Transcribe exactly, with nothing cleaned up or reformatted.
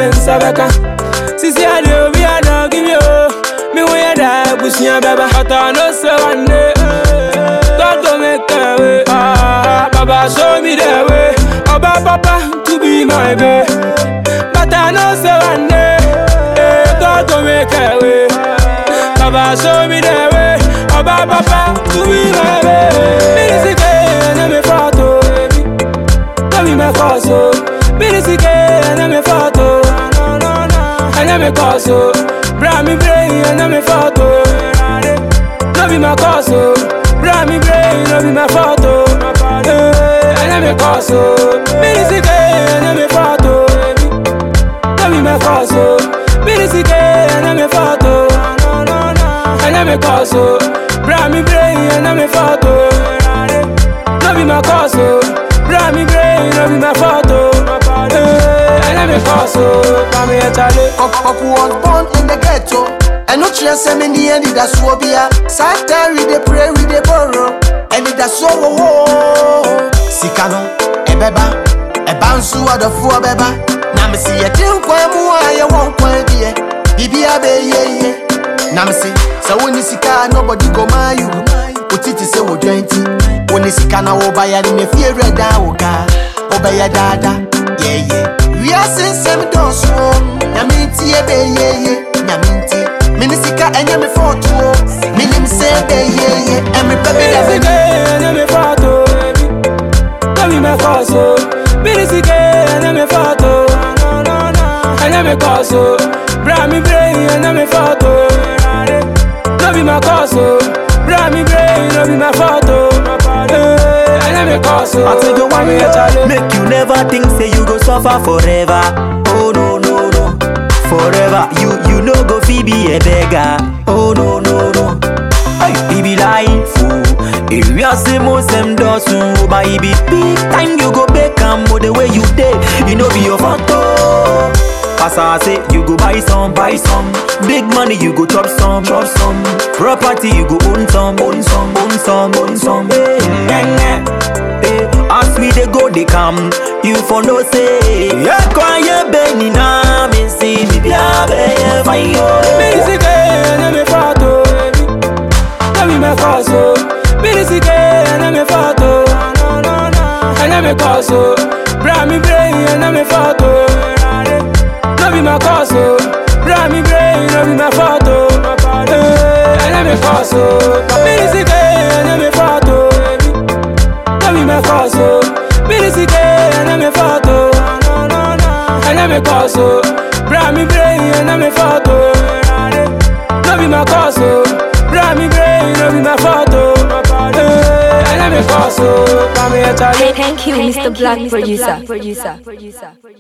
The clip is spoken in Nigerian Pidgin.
sabaka. Sisi adio bi ana give you. Me we da busia baba. But I know say one day God go make a way. Ah, Baba show me the way. Oba Papa to be my baby. But I know say one day God go make a way. Baba show me the way. Oba Papa to be my baby. Bilisike na me photo. Tell me my cause. Bilisike na me photo. Na me cause. Bra me brain na me photo. No be my cause. Bra me brain no be my photo. Na me cause. Bilisike na me photo. No be my cause. Bilisike na me photo. Na me cause. Bra me brain na me photo. No be my cause. Bra me brain no be my photo. Na me cause. Bra me Charlie. Oku was born in the ghetto. And no chance me ni any da so bia. Satan we dey pray we dey borrow. And it da so wo. Sikano ebeba. Eba nsu adofo beba. Na me see ye tin kwan mu aye won kwan die. Bibia be ye ye. Na me see so when sika nobody go mayu. Otiti se wo twenty. When sika na wo ba ya ni fie reda wo ga. Obaya dada. Yeah yeah. We are since some doors. Naminti ebe ye ye. Naminti. Minisika enye me photo. Minim se be ye ye. Emi baby da be. Minisika enye me photo. Tell me cause. Minisika enye me photo. Enye me cause. Bra me brain enye me photo. No be my cause. Bra me brain no be my photo. Enye me cause. I take you one way. Make you never think say you go suffer forever. Oh no no no. Forever you you no go fi be a beggar. Oh no no no. Hey, it be life. If you are say most them does so, but it be big time you go back and more the way you did. You know be your photo. As I say, you go buy some, buy some. Big money you go chop some, chop some. Property you go own some, own some, own some, own some. Hey, hey, hey. As we they go they come, you for no say. Yeah, quiet Benny na me see me be a be fire. Bilisike na me photo. Na me my cause. Bilisike na me photo. Na me cause. Bra me brain na me photo. No be my cause. Bra me brain no be my photo. Na me cause. Bilisike na me photo. No be my cause. Bilisike na me photo. Na me cause. Bra me brain no be my photo. No be my cause. Bra me brain no be my photo. Na me cause. Thank you, Mister Black Producer.